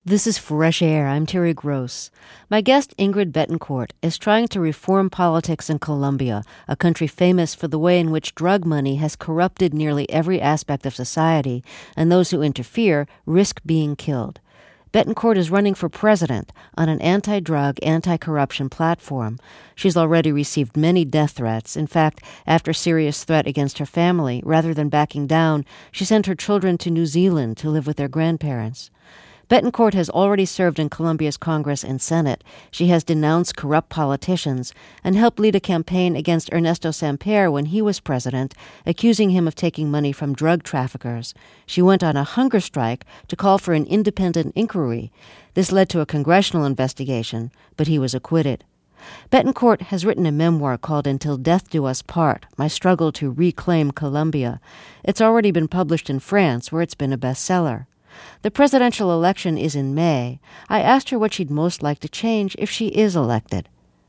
This is Fresh Air. I'm Terry Gross. My guest, Ingrid Betancourt, is trying to reform politics in Colombia, a country famous for the way in which drug money has corrupted nearly every aspect of society, and those who interfere risk being killed. Betancourt is running for president on an anti-drug, anti-corruption platform. She's already received many death threats. In fact, after a serious threat against her family, rather than backing down, she sent her children to New Zealand to live with their grandparents. Betancourt has already served in Colombia's Congress and Senate. She has denounced corrupt politicians and helped lead a campaign against Ernesto Samper when he was president, accusing him of taking money from drug traffickers. She went on a hunger strike to call for an independent inquiry. This led to a congressional investigation, but he was acquitted. Betancourt has written a memoir called Until Death Do Us Part, My Struggle to Reclaim Colombia. It's already been published in France, where it's been a bestseller. The presidential election is in May. I asked her what she'd most like to change if she is elected.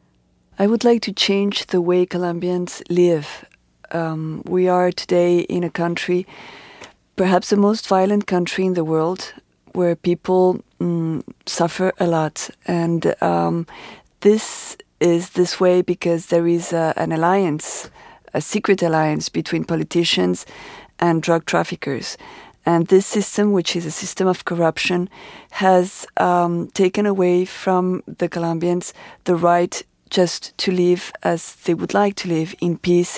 I would like to change the way Colombians live. We are today in a country, perhaps the most violent country in the world, where people suffer a lot. And this is this way because there is an alliance, a secret alliance between politicians and drug traffickers. And this system, which is a system of corruption, has taken away from the Colombians the right just to live as they would like to live, in peace,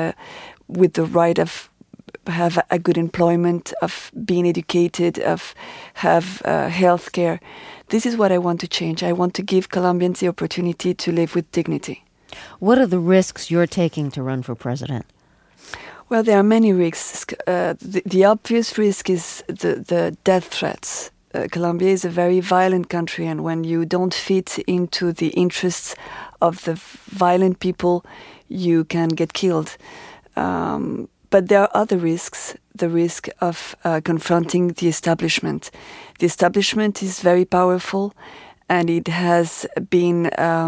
with the right of have a good employment, of being educated, of have health care. This is what I want to change. I want to give Colombians the opportunity to live with dignity. What are the risks you're taking to run for president? Well, there are many risks. The obvious risk is the death threats. Colombia is a very violent country, and when you don't fit into the interests of the violent people, you can get killed. But there are other risks. The risk of confronting the establishment. The establishment is very powerful, and it has been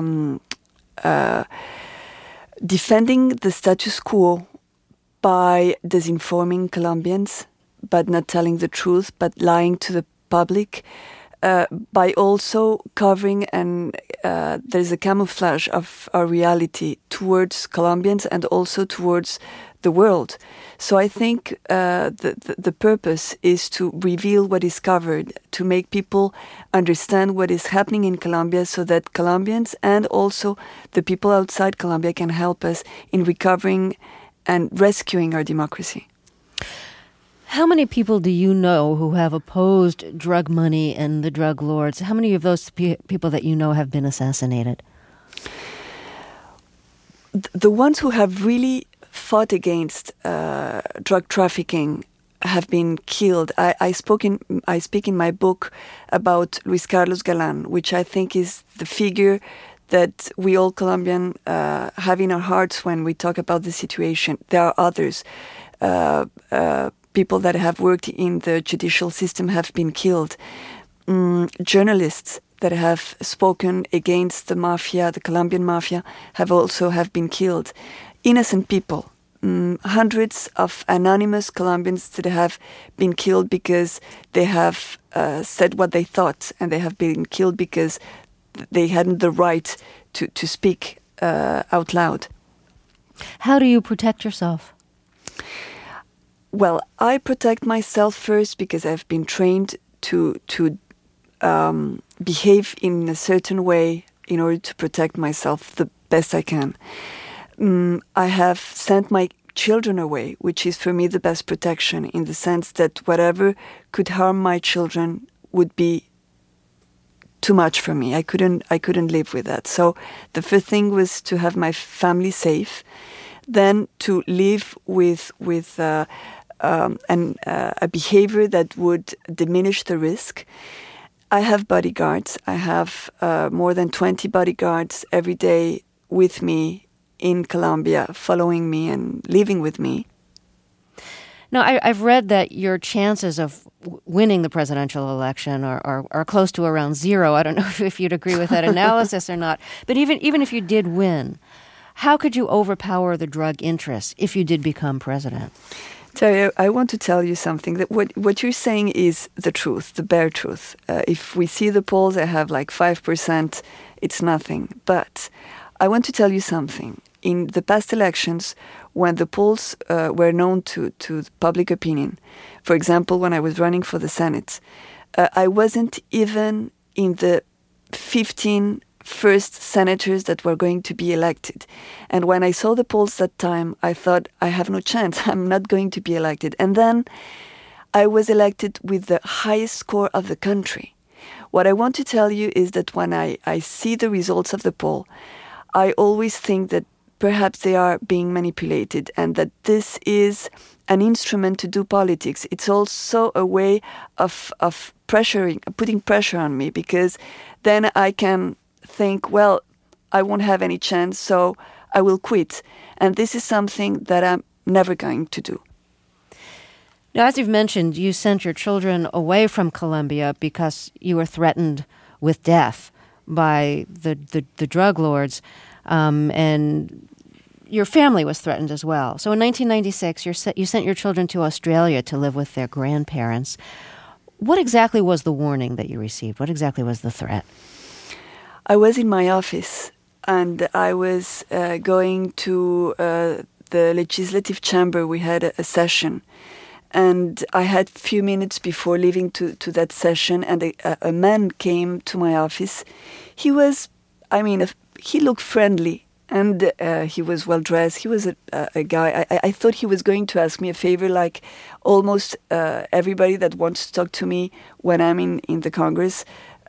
defending the status quo by disinforming Colombians, but not telling the truth, but lying to the public, by also covering, and there's a camouflage of our reality towards Colombians and also towards the world. So I think the purpose is to reveal what is covered, to make people understand what is happening in Colombia, so that Colombians and also the people outside Colombia can help us in recovering and rescuing our democracy. How many people do you know who have opposed drug money and the drug lords? How many of those people that you know have been assassinated? The ones who have really fought against drug trafficking have been killed. I speak in my book about Luis Carlos Galan, which I think is the figure that we all Colombian have in our hearts when we talk about the situation. There are others. People that have worked in the judicial system have been killed. Journalists that have spoken against the mafia, the Colombian mafia, have been killed. Innocent people. Hundreds of anonymous Colombians that have been killed because they have said what they thought, and they have been killed because they hadn't the right to speak out loud. How do you protect yourself? Well, I protect myself first because I've been trained to behave in a certain way in order to protect myself the best I can. I have sent my children away, which is for me the best protection, in the sense that whatever could harm my children would be too much for me. I couldn't live with that. So the first thing was to have my family safe, then to live with a behavior that would diminish the risk. I have bodyguards. I have more than 20 bodyguards every day with me in Colombia, following me and living with me. Now, I've read that your chances of winning the presidential election are close to around zero. I don't know if you'd agree with that analysis or not. But even if you did win, how could you overpower the drug interests if you did become president? Terry, I want to tell you something. That what you're saying is the truth, the bare truth. If we see the polls, I have like 5%. It's nothing. But I want to tell you something. In the past elections, when the polls were known to public opinion, for example, when I was running for the Senate, I wasn't even in the 15 first senators that were going to be elected. And when I saw the polls that time, I thought, I have no chance. I'm not going to be elected. And then I was elected with the highest score of the country. What I want to tell you is that when I see the results of the poll, I always think that perhaps they are being manipulated and that this is an instrument to do politics. It's also a way of putting pressure on me, because then I can think, well, I won't have any chance, so I will quit. And this is something that I'm never going to do. Now, as you've mentioned, you sent your children away from Colombia because you were threatened with death by the drug lords, and your family was threatened as well. So in 1996, you sent your children to Australia to live with their grandparents. What exactly was the warning that you received? What exactly was the threat? I was in my office and I was going to the legislative chamber. We had a session, and I had a few minutes before leaving to that session, and a man came to my office. He was, he looked friendly, and he was well dressed. He was a guy. I thought he was going to ask me a favor, like almost everybody that wants to talk to me when I'm in the Congress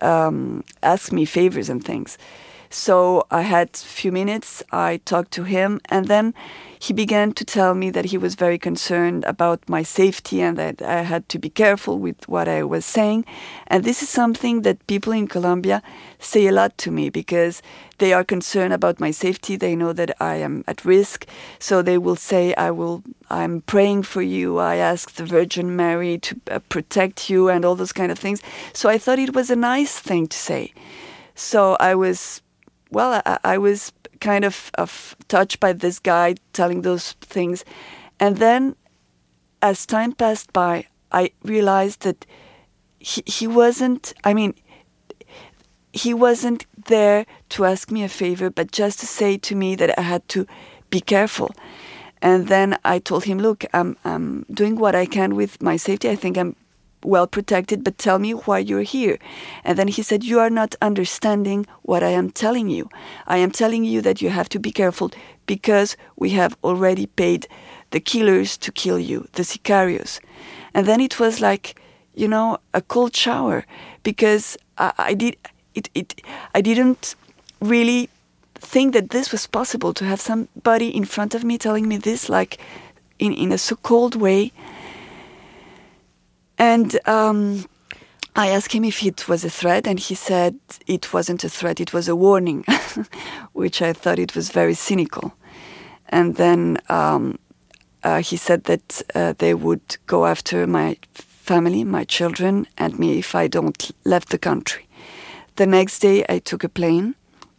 ask me favors and things. So I had a few minutes, I talked to him, and then he began to tell me that he was very concerned about my safety and that I had to be careful with what I was saying. And this is something that people in Colombia say a lot to me, because they are concerned about my safety. They know that I am at risk. So they will say, I'm praying for you. I ask the Virgin Mary to protect you and all those kind of things. So I thought it was a nice thing to say. So I was kind of touched by this guy telling those things. And then as time passed by, I realized that he wasn't there to ask me a favor, but just to say to me that I had to be careful. And then I told him, look, I'm doing what I can with my safety. I think I'm well protected, but tell me why you're here. And then he said, you are not understanding what I am telling you. I am telling you that you have to be careful because we have already paid the killers to kill you, the sicarios. And then it was like, a cold shower, because I didn't really think that this was possible, to have somebody in front of me telling me this, like in a so cold way. And I asked him if it was a threat, and he said it wasn't a threat, it was a warning, which I thought it was very cynical. And then he said that they would go after my family, my children, and me if I don't left the country. The next day I took a plane,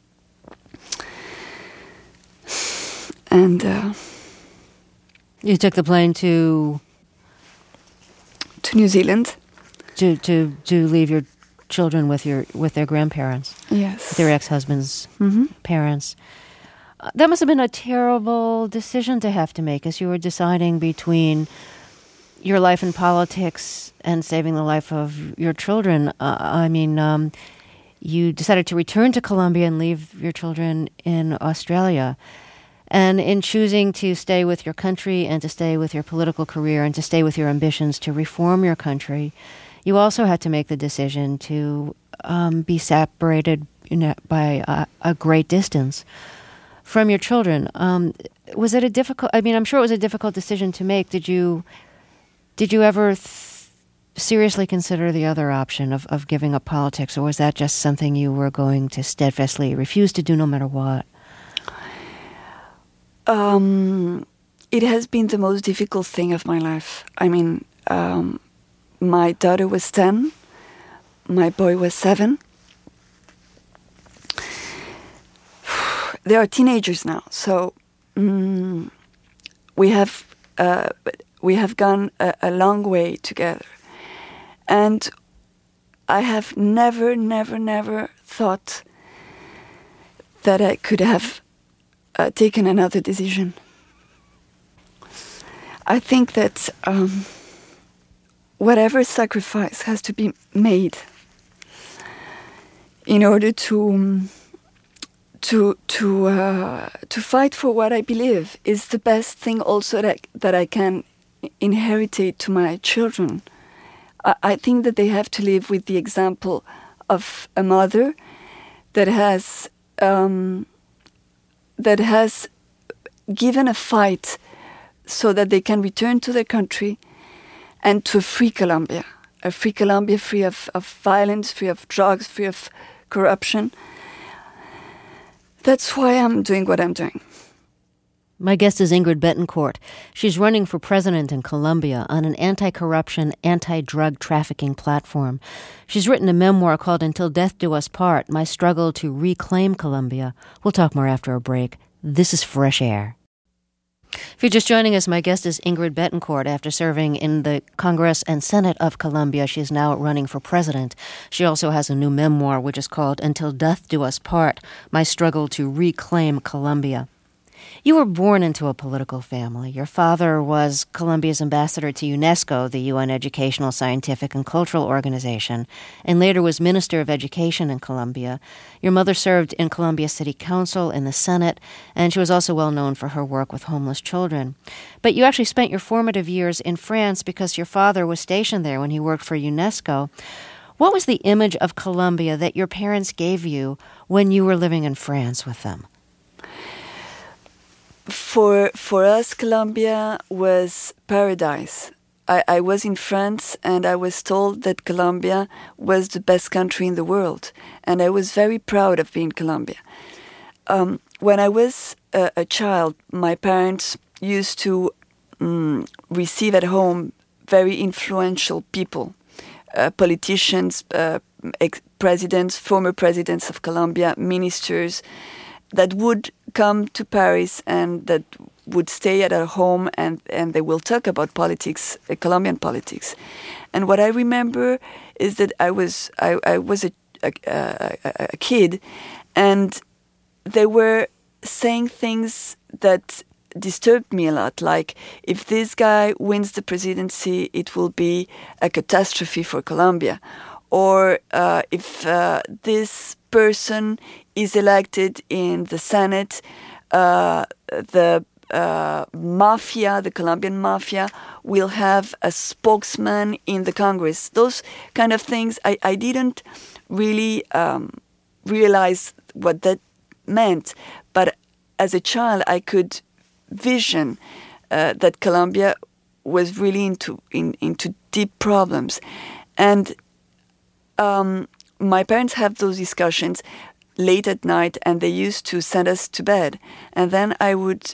and you took the plane to New Zealand to leave your children with their grandparents. Yes, their ex-husband's parents. That must have been a terrible decision to have to make, as you were deciding between your life in politics and saving the life of your children. You decided to return to Colombia and leave your children in Australia. And in choosing to stay with your country and to stay with your political career and to stay with your ambitions to reform your country, you also had to make the decision to be separated by a great distance from your children. Was it a difficult? I'm sure it was a difficult decision to make. Did you ever seriously consider the other option of giving up politics, or was that just something you were going to steadfastly refuse to do no matter what? It has been the most difficult thing of my life. My daughter was 10, my boy was 7. They are teenagers now, so we have We have gone a long way together. And I have never thought that I could have taken another decision. I think that whatever sacrifice has to be made in order to fight for what I believe is the best thing also that I can inherit to my children. I think that they have to live with the example of a mother that has given a fight so that they can return to their country and to a free Colombia free of violence, free of drugs, free of corruption. That's why I'm doing what I'm doing. My guest is Ingrid Betancourt. She's running for president in Colombia on an anti-corruption, anti-drug trafficking platform. She's written a memoir called Until Death Do Us Part, My Struggle to Reclaim Colombia. We'll talk more after a break. This is Fresh Air. If you're just joining us, my guest is Ingrid Betancourt. After serving in the Congress and Senate of Colombia, she is now running for president. She also has a new memoir, which is called Until Death Do Us Part, My Struggle to Reclaim Colombia. You were born into a political family. Your father was Colombia's ambassador to UNESCO, the UN Educational, Scientific, and Cultural Organization, and later was Minister of Education in Colombia. Your mother served in Colombia City Council, in the Senate, and she was also well known for her work with homeless children. But you actually spent your formative years in France because your father was stationed there when he worked for UNESCO. What was the image of Colombia that your parents gave you when you were living in France with them? For us, Colombia was paradise. I was in France and I was told that Colombia was the best country in the world. And I was very proud of being Colombia. When I was a child, my parents used to receive at home very influential people, politicians, presidents, former presidents of Colombia, ministers, that would come to Paris and that would stay at our home and they will talk about politics, Colombian politics. And what I remember is that I was a kid and they were saying things that disturbed me a lot, like if this guy wins the presidency, it will be a catastrophe for Colombia. Or if this person is elected in the Senate, the mafia, the Colombian mafia, will have a spokesman in the Congress. Those kind of things, I didn't really realize what that meant. But as a child, I could vision that Colombia was really into deep problems. And my parents have those discussions late at night, and they used to send us to bed. And then I would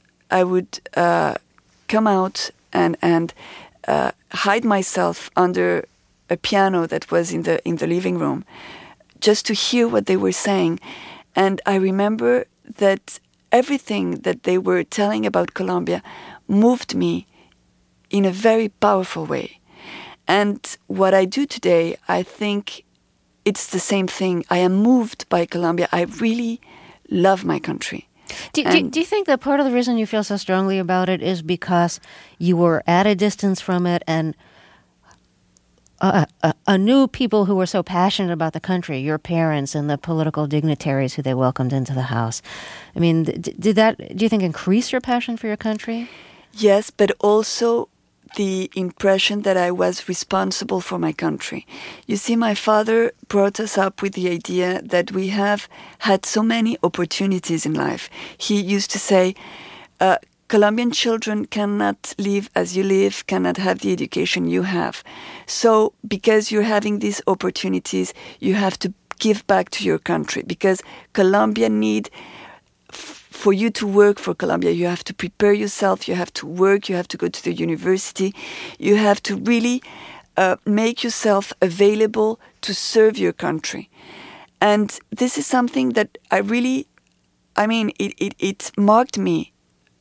come out and hide myself under a piano that was in the living room, just to hear what they were saying. And I remember that everything that they were telling about Colombia moved me in a very powerful way. And what I do today, I think it's the same thing. I am moved by Colombia. I really love my country. Do you think that part of the reason you feel so strongly about it is because you were at a distance from it and knew people who were so passionate about the country, your parents and the political dignitaries who they welcomed into the house? I mean, do you think increase your passion for your country? Yes, but also the impression that I was responsible for my country. You see, my father brought us up with the idea that we have had so many opportunities in life. He used to say, Colombian children cannot live as you live, cannot have the education you have. So because you're having these opportunities, you have to give back to your country, because Colombia need for you to work for Colombia, you have to prepare yourself, you have to work, you have to go to the university, you have to really make yourself available to serve your country. And this is something that it marked me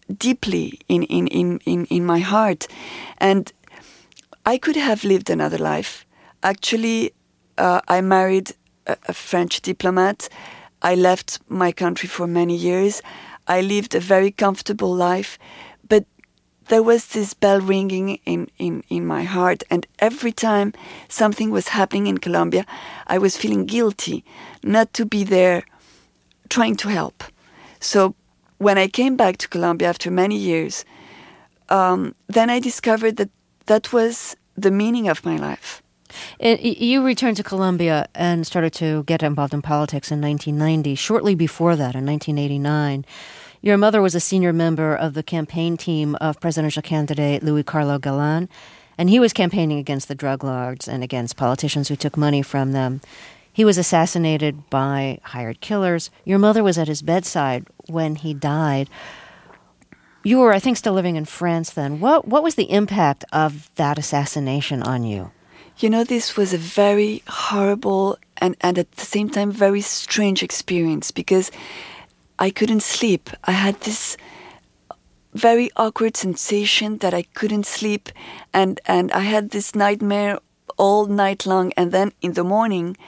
deeply in my heart. And I could have lived another life. Actually, I married a French diplomat. I left my country for many years. I lived a very comfortable life. But there was this bell ringing in my heart. And every time something was happening in Colombia, I was feeling guilty not to be there trying to help. So when I came back to Colombia after many years, then I discovered that that was the meaning of my life. You returned to Colombia and started to get involved in politics in 1990. Shortly before that, in 1989, your mother was a senior member of the campaign team of presidential candidate Luis Carlos Galán, and he was campaigning against the drug lords and against politicians who took money from them. He was assassinated by hired killers. Your mother was at his bedside when he died. You were, I think, still living in France then. What was the impact of that assassination on you? You know, this was a very horrible and at the same time very strange experience because I couldn't sleep. I had this very awkward sensation that I couldn't sleep, and I had this nightmare all night long. And then in the morning,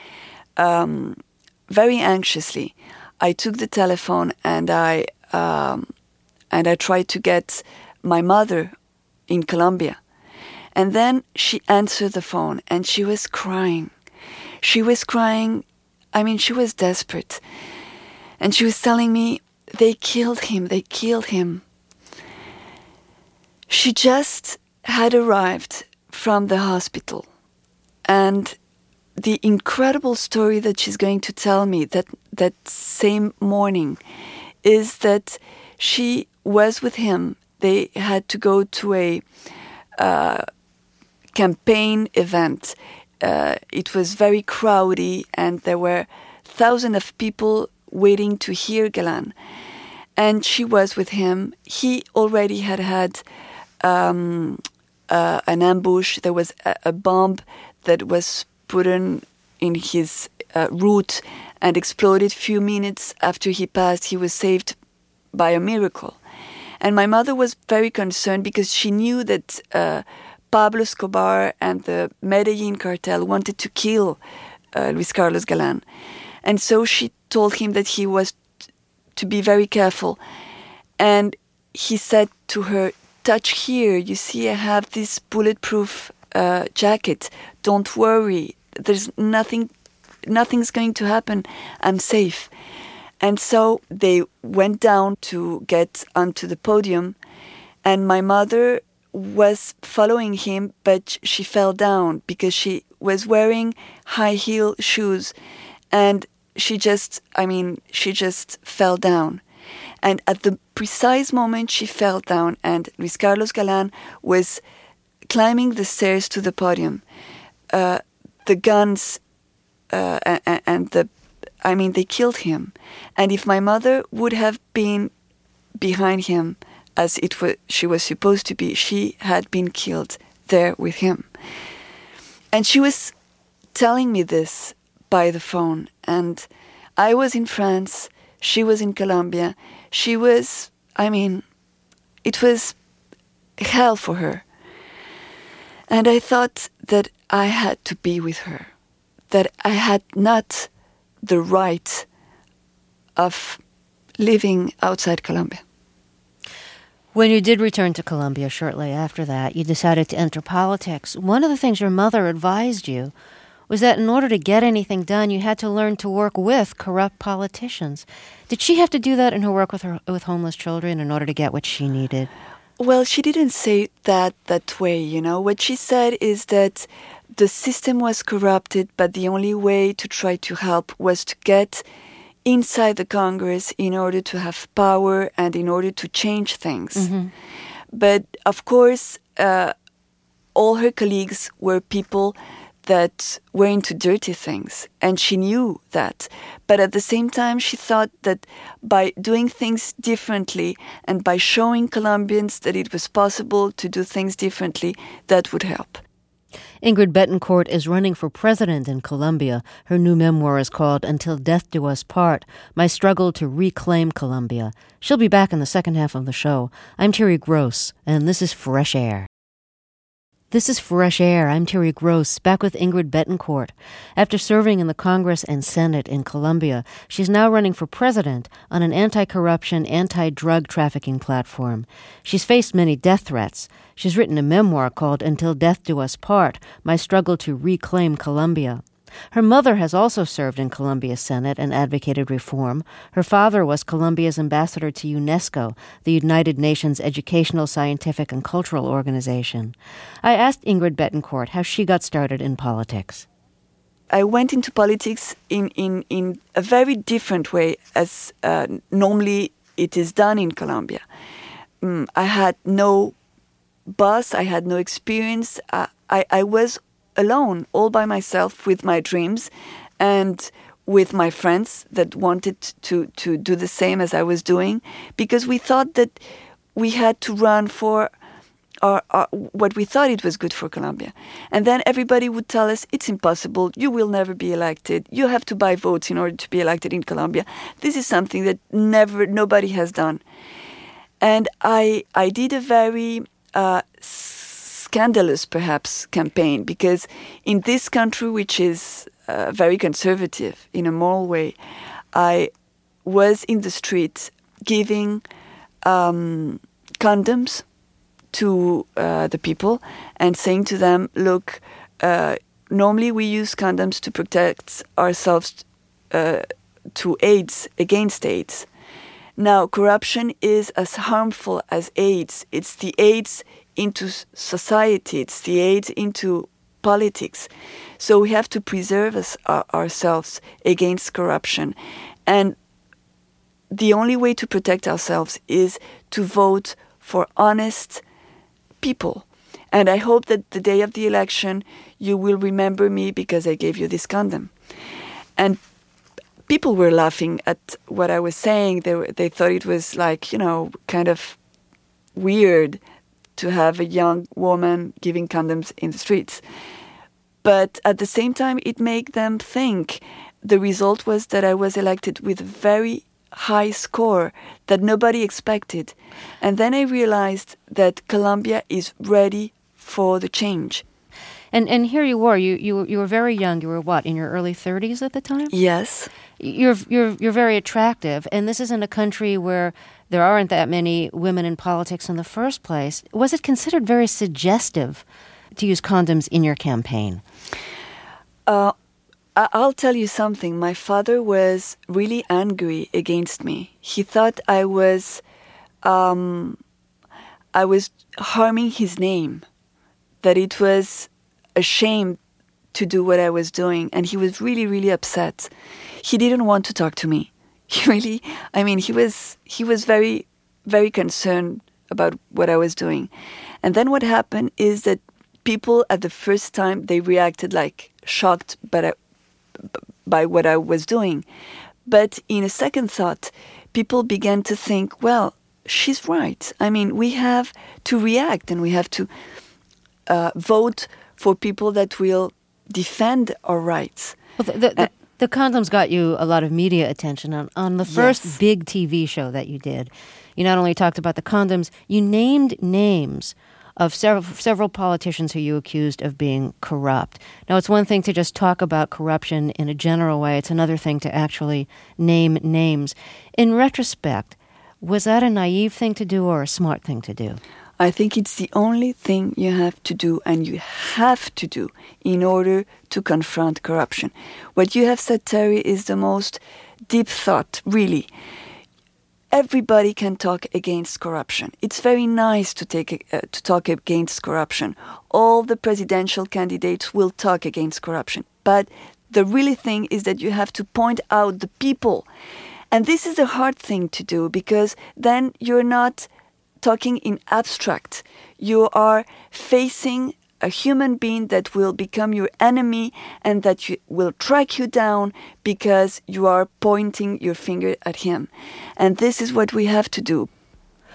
very anxiously, I took the telephone and I tried to get my mother in Colombia. And then she answered the phone and she was crying. She was crying. I mean, she was desperate. And she was telling me, they killed him. She just had arrived from the hospital. And the incredible story that she's going to tell me that same morning is that she was with him. They had to go to a campaign event. It was very crowded and there were thousands of people waiting to hear Galán. And she was with him. He already had an ambush. There was a bomb that was put in his route and exploded. Few minutes after he passed, he was saved by a miracle. And my mother was very concerned because she knew that Pablo Escobar and the Medellin cartel wanted to kill Luis Carlos Galán. And so she told him that he was to be very careful. And he said to her, touch here, you see I have this bulletproof jacket. Don't worry, there's nothing's going to happen. I'm safe. And so they went down to get onto the podium, and my mother was following him, but she fell down because she was wearing high heel shoes, and she just fell down. And at the precise moment she fell down and Luis Carlos Galán was climbing the stairs to the podium, the guns they killed him. And if my mother would have been behind him, as she was supposed to be, she had been killed there with him. And she was telling me this by the phone. And I was in France, she was in Colombia. It was hell for her. And I thought that I had to be with her, that I had not the right of living outside Colombia. When you did return to Colombia shortly after that, you decided to enter politics. One of the things your mother advised you was that in order to get anything done, you had to learn to work with corrupt politicians. Did she have to do that in her work with homeless children in order to get what she needed? Well, she didn't say that way, you know. What she said is that the system was corrupted, but the only way to try to help was to get inside the Congress in order to have power and in order to change things. Mm-hmm. But, of course, all her colleagues were people that were into dirty things, and she knew that. But at the same time, she thought that by doing things differently and by showing Colombians that it was possible to do things differently, that would help. Ingrid Betancourt is running for president in Colombia. Her new memoir is called Until Death Do Us Part, My Struggle to Reclaim Colombia. She'll be back in the second half of the show. I'm Terry Gross, and this is Fresh Air. This is Fresh Air. I'm Terry Gross, back with Ingrid Betancourt. After serving in the Congress and Senate in Colombia, she's now running for president on an anti-corruption, anti-drug trafficking platform. She's faced many death threats. She's written a memoir called Until Death Do Us Part, My Struggle to Reclaim Colombia. Her mother has also served in Colombia's Senate and advocated reform. Her father was Colombia's ambassador to UNESCO, the United Nations Educational, Scientific, and Cultural Organization. I asked Ingrid Betancourt how she got started in politics. I went into politics in a very different way as normally it is done in Colombia. I had no boss, I had no experience. I was alone, all by myself, with my dreams and with my friends that wanted to do the same as I was doing, because we thought that we had to run for what we thought it was good for Colombia. And then everybody would tell us, it's impossible, you will never be elected, you have to buy votes in order to be elected in Colombia. This is something that nobody has done. And I did a very scandalous, perhaps, campaign, because in this country, which is very conservative in a moral way, I was in the street giving condoms to the people and saying to them, look, normally we use condoms to protect ourselves to AIDS, against AIDS. Now, corruption is as harmful as AIDS. It's the AIDS into society, it's the AIDS into politics. So we have to preserve ourselves against corruption. And the only way to protect ourselves is to vote for honest people. And I hope that the day of the election, you will remember me because I gave you this condom. And people were laughing at what I was saying. They thought it was like, kind of weird to have a young woman giving condoms in the streets. But at the same time, it made them think. The result was that I was elected with a very high score that nobody expected. And then I realized that Colombia is ready for the change. And here you were. You were very young. You were what, in your early 30s at the time? Yes. You're very attractive, and this isn't a country where there aren't that many women in politics in the first place. Was it considered very suggestive to use condoms in your campaign? I'll tell you something. My father was really angry against me. He thought I was harming his name, that it was a shame to do what I was doing, and he was really, really upset. He didn't want to talk to me. He was very, very concerned about what I was doing. And then what happened is that people at the first time, they reacted like shocked by what I was doing. But in a second thought, people began to think, well, she's right. We have to react, and we have to vote for people that will defend our rights. Well, the condoms got you a lot of media attention on the first big TV show that you did. You not only talked about the condoms, you named names of several politicians who you accused of being corrupt. Now, it's one thing to just talk about corruption in a general way. It's another thing to actually name names. In retrospect, was that a naive thing to do or a smart thing to do? I think it's the only thing you have to do, and you have to do, in order to confront corruption. What you have said, Terry, is the most deep thought, really. Everybody can talk against corruption. It's very nice to talk against corruption. All the presidential candidates will talk against corruption. But the really thing is that you have to point out the people. And this is a hard thing to do, because then you're not talking in abstract. You are facing a human being that will become your enemy and that will track you down because you are pointing your finger at him. And this is what we have to do.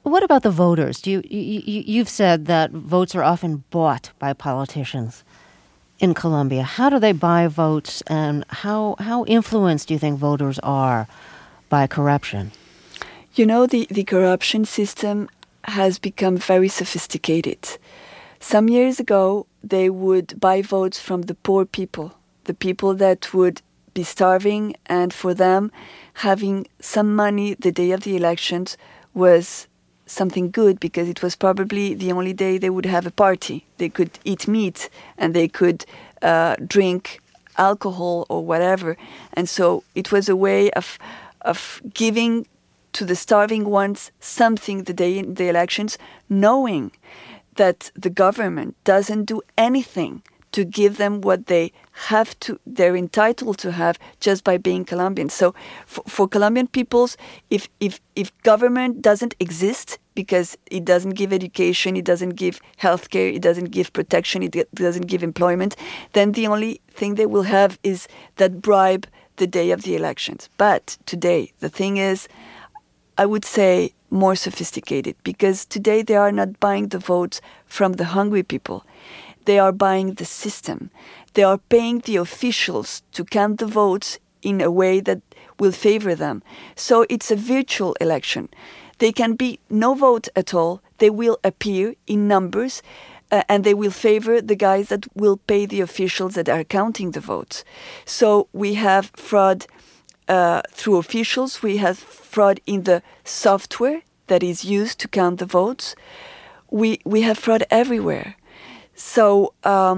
What about the voters? You've said that votes are often bought by politicians in Colombia. How do they buy votes, and how influenced do you think voters are by corruption? You know, the corruption system has become very sophisticated. Some years ago, they would buy votes from the poor people, the people that would be starving, and for them, having some money the day of the elections was something good, because it was probably the only day they would have a party. They could eat meat and they could drink alcohol or whatever. And so it was a way of giving to the starving ones something the day in the elections, knowing that the government doesn't do anything to give them what they're entitled to have just by being Colombian. So for Colombian peoples, if government doesn't exist because it doesn't give education, it doesn't give healthcare, it doesn't give protection, it doesn't give employment, then the only thing they will have is that bribe the day of the elections. But today, the thing is, I would say, more sophisticated, because today they are not buying the votes from the hungry people. They are buying the system. They are paying the officials to count the votes in a way that will favor them. So it's a virtual election. There can be no vote at all. They will appear in numbers, and they will favor the guys that will pay the officials that are counting the votes. So we have fraud through officials. We have fraud in the software that is used to count the votes. We have fraud everywhere. So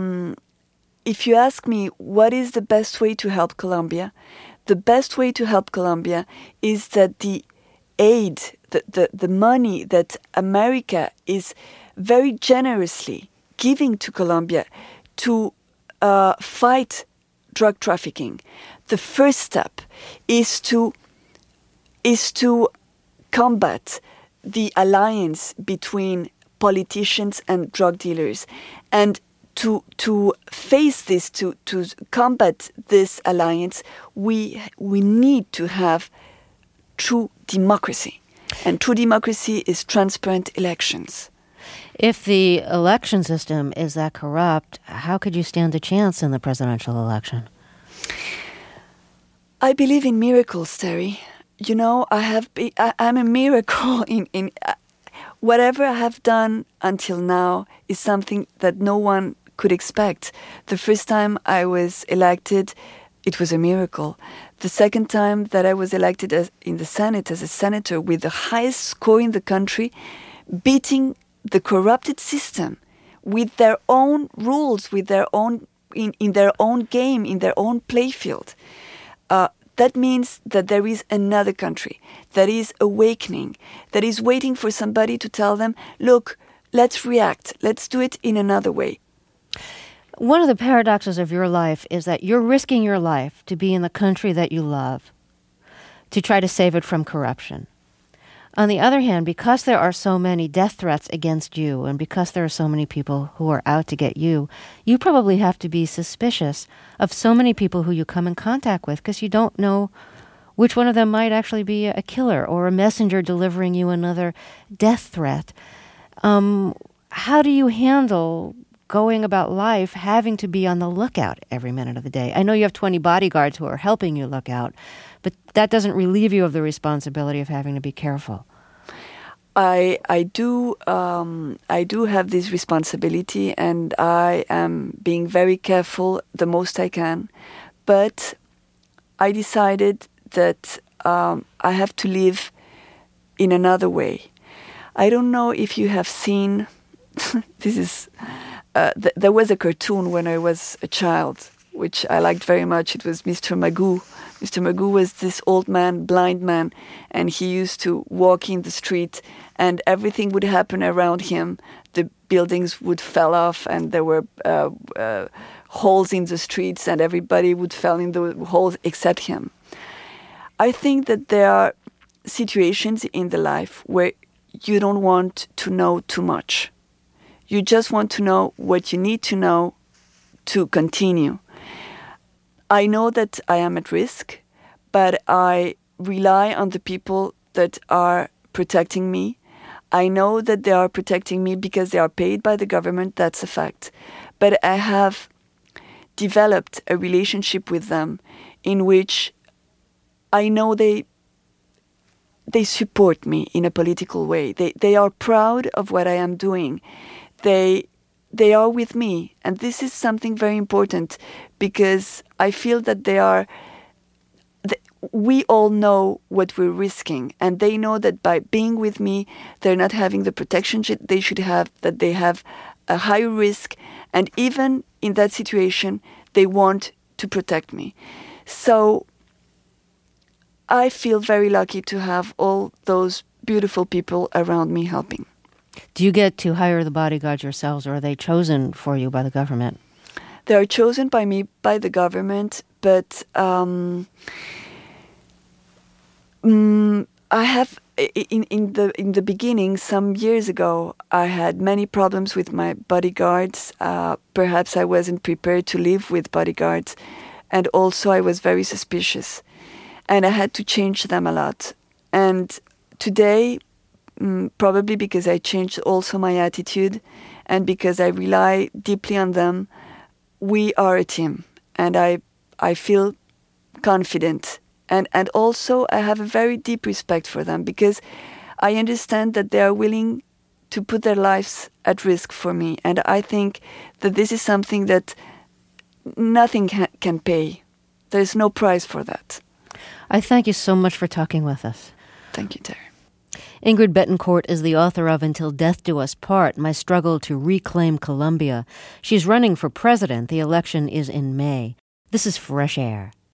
if you ask me what is the best way to help Colombia, the best way to help Colombia is that the aid, the money that America is very generously giving to Colombia to fight drug trafficking, the first step is to combat the alliance between politicians and drug dealers, and to face this, to combat this alliance, we need to have true democracy, and true democracy is transparent elections. If the election system is that corrupt, how could you stand a chance in the presidential election? I believe in miracles, Terry. You know, I'm a miracle in whatever I have done until now is something that no one could expect. The first time I was elected, it was a miracle. The second time that I was elected in the Senate as a senator with the highest score in the country, beating the corrupted system with their own rules, with their own in their own game, in their own playfield. That means that there is another country that is awakening, that is waiting for somebody to tell them, look, let's react, let's do it in another way. One of the paradoxes of your life is that you're risking your life to be in the country that you love, to try to save it from corruption. On the other hand, because there are so many death threats against you, and because there are so many people who are out to get you, you probably have to be suspicious of so many people who you come in contact with, because you don't know which one of them might actually be a killer or a messenger delivering you another death threat. How do you handle going about life having to be on the lookout every minute of the day? I know you have 20 bodyguards who are helping you look out, but that doesn't relieve you of the responsibility of having to be careful. I do have this responsibility, and I am being very careful the most I can. But I decided that I have to live in another way. I don't know if you have seen. This is. There was a cartoon when I was a child, which I liked very much. It was Mr. Magoo. Mr. Magoo was this old man, blind man, and he used to walk in the street, and everything would happen around him. The buildings would fall off, and there were holes in the streets, and everybody would fall in the holes except him. I think that there are situations in the life where you don't want to know too much. You just want to know what you need to know to continue. I know that I am at risk, but I rely on the people that are protecting me. I know that they are protecting me because they are paid by the government, that's a fact. But I have developed a relationship with them in which I know they support me in a political way. They are proud of what I am doing. They are with me. And this is something very important because I feel that we all know what we're risking, and they know that by being with me, they're not having the protection they should have, that they have a higher risk, and even in that situation, they want to protect me. So I feel very lucky to have all those beautiful people around me helping. Do you get to hire the bodyguards yourselves, or are they chosen for you by the government? They are chosen by me, by the government, but I have in the beginning, some years ago, I had many problems with my bodyguards. Perhaps I wasn't prepared to live with bodyguards, and also I was very suspicious, and I had to change them a lot. And today, probably because I changed also my attitude, and because I rely deeply on them, we are a team, and I feel confident. And also I have a very deep respect for them because I understand that they are willing to put their lives at risk for me. And I think that this is something that nothing can pay. There's no price for that. I thank you so much for talking with us. Thank you, Terry. Ingrid Betancourt is the author of Until Death Do Us Part, My Struggle to Reclaim Colombia. She's running for president. The election is in May. This is Fresh Air.